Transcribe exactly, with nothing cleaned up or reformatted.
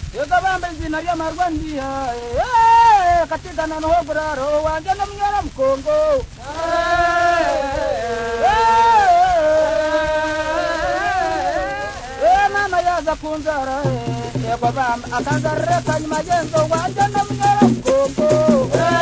yoga bambe zina lya marwandia katika na no braro wanje na mnyara mkongo eh mama yaza kunzara eh kwa bamba akanzara kanyuma jengo wanje na mnyara mkongo